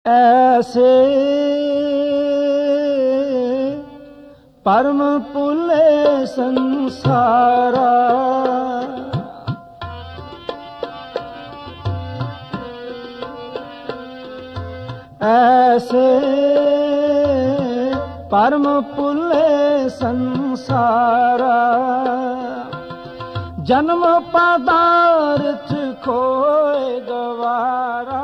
ਐਸੇ ਪਰਮ ਭੁਲੇ ਸੰਸਾਰਾ, ਐਸੇ ਪਰਮ ਭੁਲੇ ਸੰਸਾਰਾ। ਜਨਮ ਪਦਾਰਥ ਖੋਏ ਗਵਾਰਾ,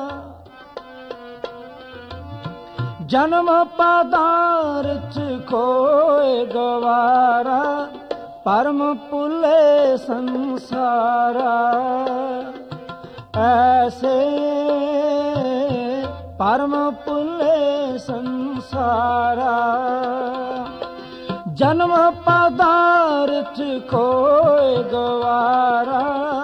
ਜਨਮ ਪਦਾਰਥ ਖੋਏ ਗਵਾਰਾ। ਪਰਮ ਭੁਲੇ ਸੰਸਾਰਾ, ਐਸੇ ਪਰਮ ਭੁਲੇ ਸੰਸਾਰਾ। ਜਨਮ ਪਦਾਰਥ ਖੋਏ ਗਵਾਰਾ,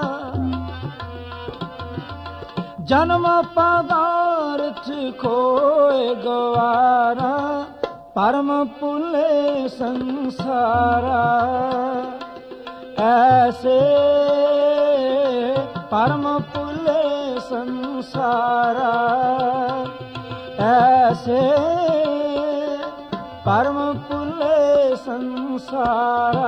ਜਨਮ ਪਦਾਰਥ ਖੋਏ ਗਵਾਰਾ। ਪਰਮ ਭੁਲੇ ਸੰਸਾਰਾ, ਐਸੇ ਪਰਮ ਭੁਲੇ ਸੰਸਾਰਾ। ਐਸੇ ਪਰਮ ਭੁਲੇ ਸੰਸਾਰਾ।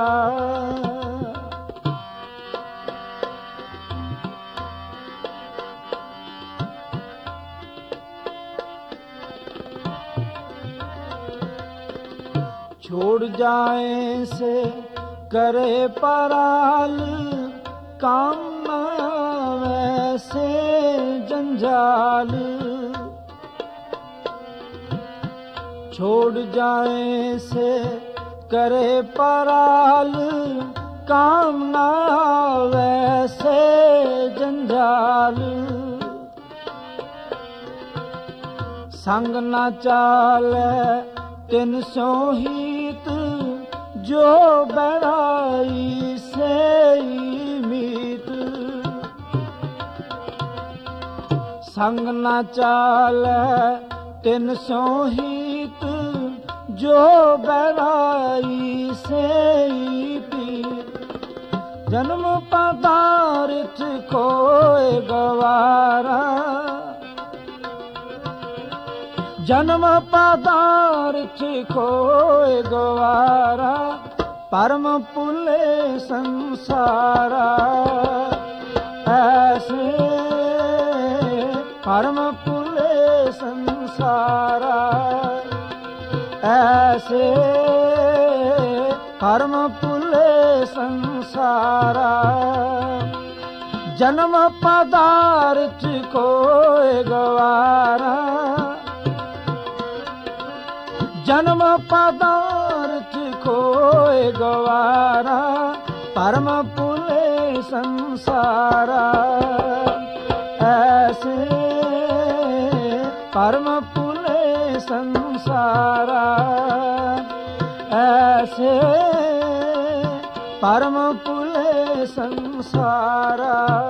छोड़ जाए से करे पराल, काम न वैसे जंजाल। छोड़ जाए से करे पराल, काम न वैसे जंजाल। संग न चाले तिन सो हीत, जो बड़ाई से मीत। संग न चाले तिन सो हीत, जो बड़ाई से पीत। जन्म पदार्थ खोए गवारा, जन्म पदार्थ खोए गवारा। परम भुले संसारा, ऐसे परम भुले संसारा। ऐसे परम भुले संसारा। जन्म पदार्थ खोए गवारा, जन्म पदार्थ खोए गवारा। परम भुले संसारा, ऐसे परम भुले संसारा। ऐसे परम भुले संसारा।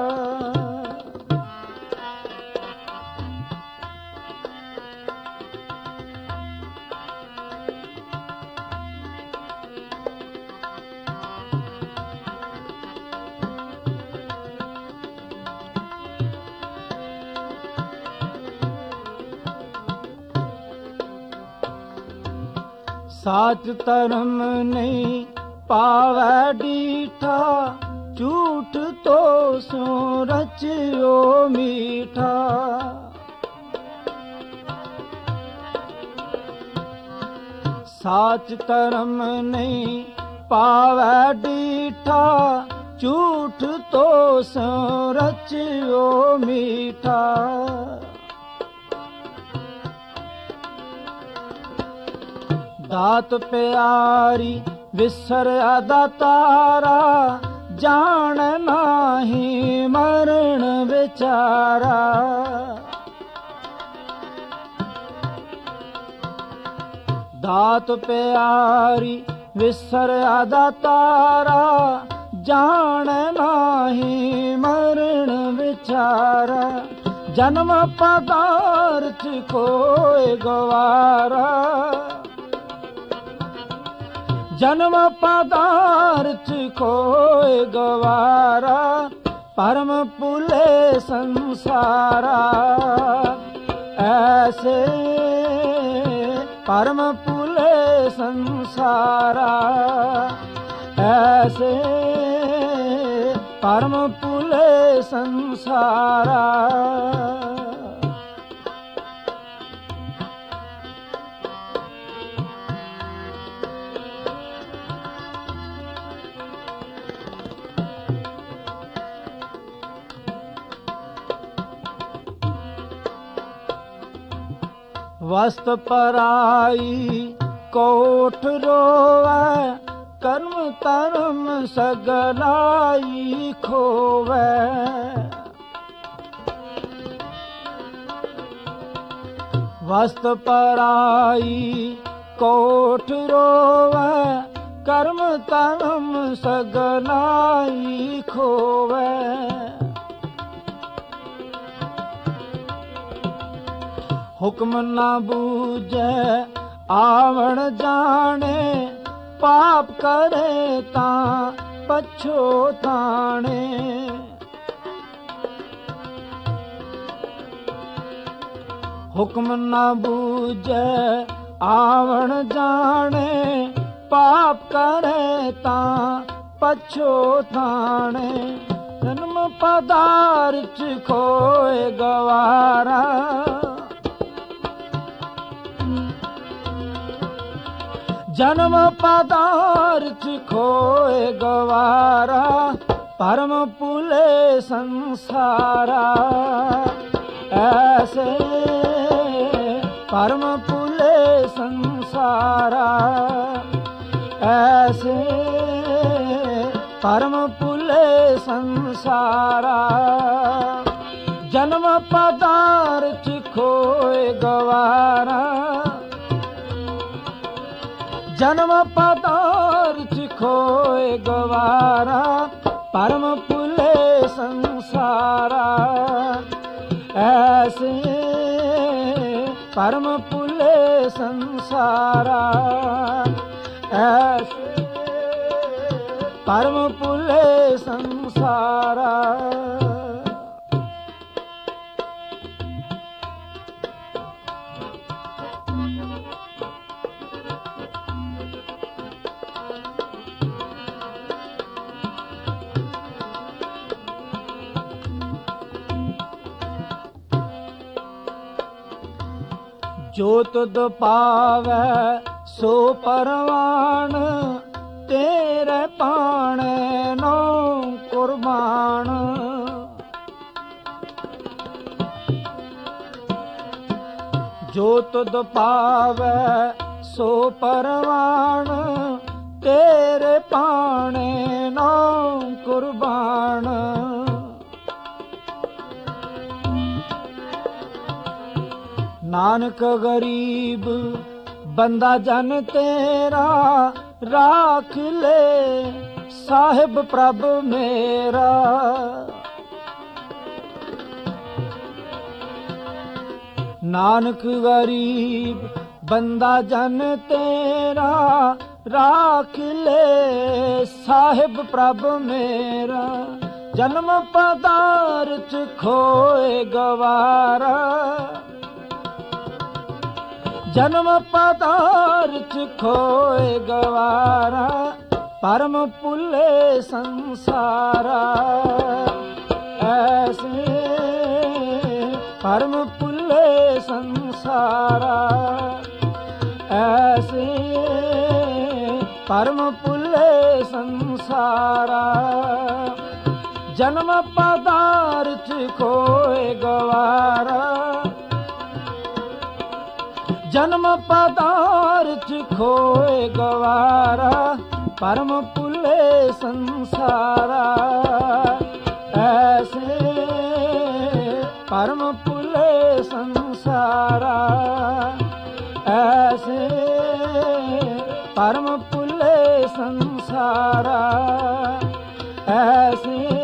साच धर्म नहीं पावै डीठा, झूठ तो सो रचियो मीठा। साच धर्म नहीं पावै डीठा, झूठ तो सो रचियो मीठा। दात प्यारी विसरिया दातारा, जान नाही मरण विचारा। दात प्यारी विसरिया दातारा, जान नाही मरण विचारा। जन्म पदार्थ खोए गवारा, जन्म पदार्थ खोए गवारा। परम भुले संसारा, ਐਸੇ ਪਰਮ ਪੁਲੇ ਸੰਸਾਰਾ, ਐਸੇ ਪਰਮ ਪੁਲੇ ਸੰਸਾਰਾ। ਵਸਤ ਪਰਾਈ ਕੋਠ ਰੋਵੈ, ਕਰਮ ਧਰਮ ਸਗਲਾਈ ਖੋਵੈ। ਵਸਤ ਪਰਾਈ ਕੋਠ ਰੋਵੈ, ਕਰਮ ਧਰਮ ਸਗਲਾਈ ਖੋਵੈ। ਹੁਕਮ ਨਾ ਬੂਝੈ ਆਵਣ ਜਾਣੇ, ਪਾਪ ਕਰੇ ਤਾਂ ਪਛੋਤਾਣੇ। ਹੁਕਮ ਨਾ ਬੂਝੈ ਆਵਣ ਜਾਣੇ, ਪਾਪ ਕਰੇ ਤਾਂ ਪਛੋਤਾਣੇ। ਜਨਮ ਪਦਾਰਥ ਖੋਏ ਗਵਾਰਾ, ਜਨਮ ਪਦਾਰਥ ਖੋਏ ਗਵਾਰਾ, ਪਰਮ ਪੁਲੇ ਸੰਸਾਰਾ। ਐਸੇ ਪਰਮ ਪੁਲੇ ਸੰਸਾਰਾ, ਐਸੇ ਪਰਮ ਪੁਲੇ ਸੰਸਾਰਾ। ਜਨਮ ਪਦਾਰਥ ਖੋਏ ਗਵਾਰਾ, ਜਨਮ ਪਦਾਰਥ ਖੋਏ ਗਵਾਰਾ, ਪਰਮ ਪੁਲੇ ਸੰਸਾਰਾ। ਐਸੇ ਪਰਮ ਪੁਲੇ ਸੰਸਾਰਾ, ਐਸੇ ਪਰਮ ਪੁਲੇ ਸੰਸਾਰਾ। ਜੋ ਤੁਧ ਪਾਵੈ ਸੋ ਪਰਵਾਣ, ਤੇਰੇ ਪਾਣੇ ਨੋ ਕੁਰਬਾਨ। ਜੋ ਤੁਧ ਪਾਵੈ ਸੋ ਪਰਵਾਣ, ਤੇਰੇ ਪਾਣੇ ਨੋ ਕੁਰਬਾਨ। ਨਾਨਕ ਗਰੀਬ ਬੰਦਾ ਜਨ ਤੇਰਾ, ਰਾਖ ਲੈ ਸਾਹਿਬ ਪ੍ਰਭ ਮੇਰਾ। ਨਾਨਕ ਗਰੀਬ ਬੰਦਾ ਜਨ ਤੇਰਾ, ਰਾਖ ਲੈ ਸਾਹਿਬ ਪ੍ਰਭ ਮੇਰਾ। ਜਨਮ ਪਦਾਰਥ ਖੋਏ ਗਵਾਰਾ, ਜਨਮ ਪਦਾਰਥ ਖੋਏ ਗਵਾਰਾ, ਪਰਮ ਪੁਲੇ ਸੰਸਾਰਾ। ਐਸੇ ਪਰਮ ਪੁਲੇ ਸੰਸਾਰਾ, ਐਸੇ ਪਰਮ ਪੁਲੇ ਸੰਸਾਰਾ। ਜਨਮ ਪਦਾਰਥ ਖੋਏ ਗਵਾਰਾ, ਜਨਮ ਪਦਾਰਥ ਖੋਏ ਗਵਾਰਾ, ਪਰਮ ਪੁਲੇ ਸੰਸਾਰਾ। ਐਸੇ ਪਰਮ ਪੁਲੇ ਸੰਸਾਰਾ, ਐਸੇ ਪਰਮ ਪੁਲੇ ਸੰਸਾਰਾ, ਐਸੇ